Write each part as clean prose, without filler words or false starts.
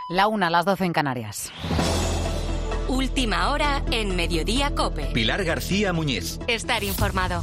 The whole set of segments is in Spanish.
1:00, las 12 en Canarias. Última hora en Mediodía COPE. Pilar García Muñiz. Estar informado.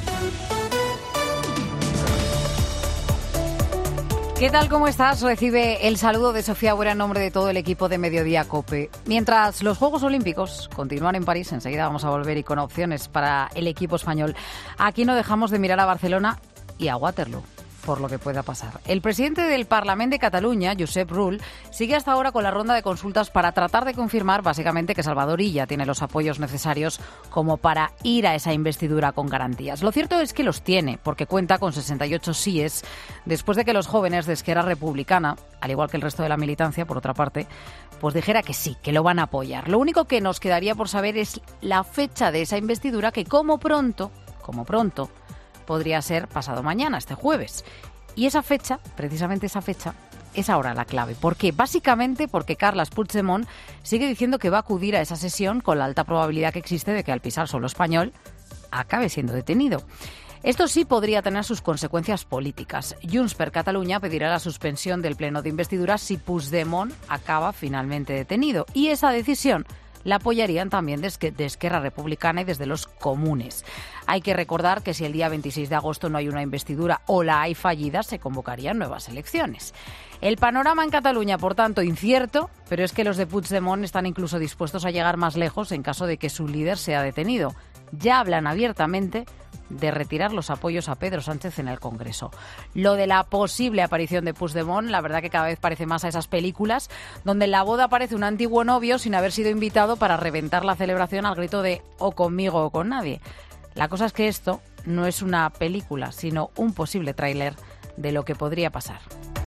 ¿Qué tal? ¿Cómo estás? Recibe el saludo de Sofía Buera en nombre de todo el equipo de Mediodía COPE. Mientras los Juegos Olímpicos continúan en París, enseguida vamos a volver y con opciones para el equipo español. Aquí no dejamos de mirar a Barcelona y a Waterloo, por lo que pueda pasar. El presidente del Parlament de Cataluña, Josep Rull, sigue hasta ahora con la ronda de consultas para tratar de confirmar básicamente que Salvador Illa tiene los apoyos necesarios como para ir a esa investidura con garantías. Lo cierto es que los tiene, porque cuenta con 68 síes, después de que los jóvenes de Esquerra Republicana, al igual que el resto de la militancia, por otra parte, pues dijera que sí, que lo van a apoyar. Lo único que nos quedaría por saber es la fecha de esa investidura, que como pronto, podría ser pasado mañana, este jueves. Y esa fecha, precisamente esa fecha, es ahora la clave. ¿Por qué? Básicamente porque Carles Puigdemont sigue diciendo que va a acudir a esa sesión con la alta probabilidad que existe de que al pisar suelo español acabe siendo detenido. Esto sí podría tener sus consecuencias políticas. Junts per Catalunya pedirá la suspensión del pleno de investidura si Puigdemont acaba finalmente detenido. Y esa decisión la apoyarían también de Esquerra Republicana y desde los comunes. Hay que recordar que si el día 26 de agosto no hay una investidura o la hay fallida, se convocarían nuevas elecciones. El panorama en Cataluña, por tanto, incierto, pero es que los de Puigdemont están incluso dispuestos a llegar más lejos en caso de que su líder sea detenido. Ya hablan abiertamente de retirar los apoyos a Pedro Sánchez en el Congreso. Lo de la posible aparición de Puigdemont, la verdad que cada vez parece más a esas películas donde en la boda aparece un antiguo novio sin haber sido invitado para reventar la celebración al grito de o conmigo o con nadie. La cosa es que esto no es una película, sino un posible tráiler de lo que podría pasar.